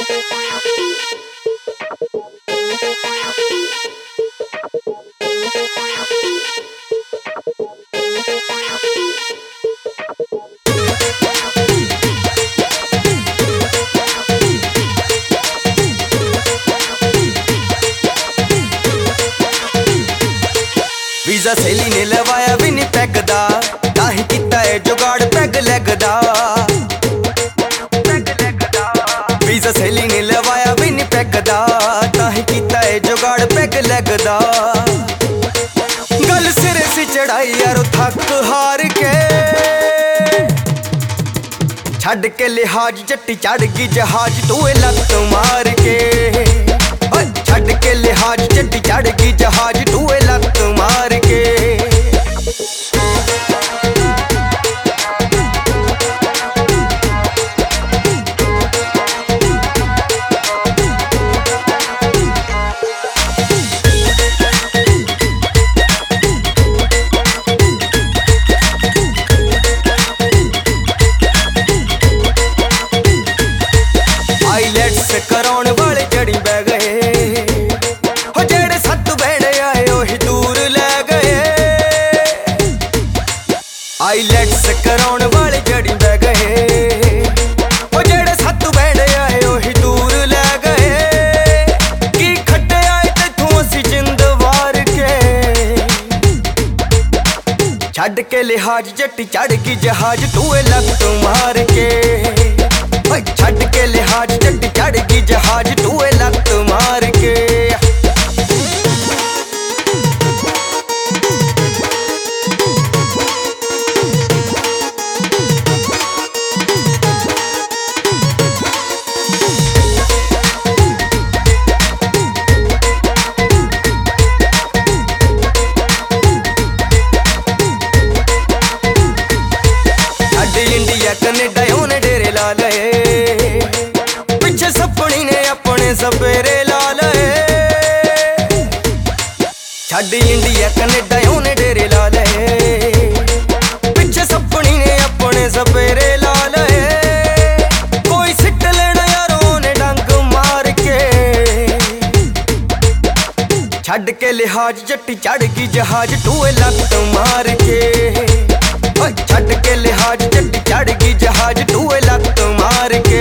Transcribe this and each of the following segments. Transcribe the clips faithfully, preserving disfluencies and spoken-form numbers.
Visa सहेली ने लवाया Winnipeg दा, ताही कीता है जुगाड़ पैग लैग दा। वीज़ा सहेली ने लवाया विनिपेग दा, ताही कीता है जुगाड़ पैग लैग दा। गल सिरे सी चढ़ाई यारो थक हार के, छड़ के लिहाज जट्टी चढ़ गई जहाज तू लत मार के। छड़ के लिहाज जट्टी चढ़ गई जहाज तू लत मार के। आईलैट्स कराउण वाले जड़ी बह गए, हो जेड़े सत बहने आए ओही दूर लै गए। आईलैट्स कराउण वाले जड़ी बह गए, हो जेड़े सत बहने आए ओही दूर लै गए। की खट्टे आए तैथों असी जिंद वार के, छड़ के लिहाज जट्टी चढ़ गई जहाज तू लत मार के। छड़ के लिहाज जट्टी चढ़ गई जहाज तू लत मार के। इंडिया कनेडा ओने डेरे ला लए, पिछे सपनी ने अपने सपेरे ला लए। छड़ इंडिया कनेडा ओने डेरे ला लए, पिछे सपनी ने अपने सपेरे ला लए। कोई सिट लेना यारों ने डंग मार के, छड़ के लिहाज जट्टी चढ़ गई जहाज तू लत मार के। छड़ के लिहाज जट्टी चढ़ गई जहाज तू लत मार के।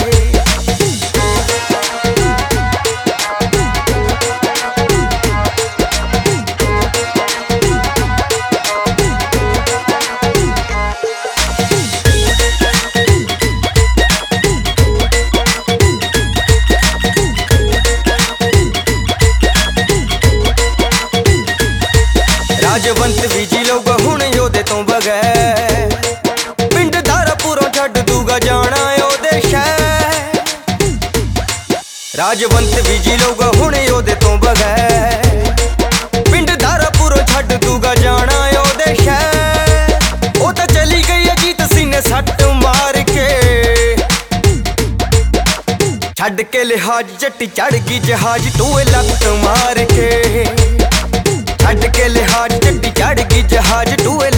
राजवंत भी जी लोग हुण योदे तो बगैर, पिंड धारापुरों छड्ड दूगा जाना ओदे शहर। राजवंत भी जी लोग हुण योदे तो बगैर, पिंड धारापुरों छड्ड दूगा जाना ओदे शहर। ओ तां चली गई अजीत सिंह ने सट मार के, छड़ के लिहाज जट्टी चढ़ गई जहाज तू लत मार के। छड़ के लिहाज जट्टी चढ़ गई जहाज तू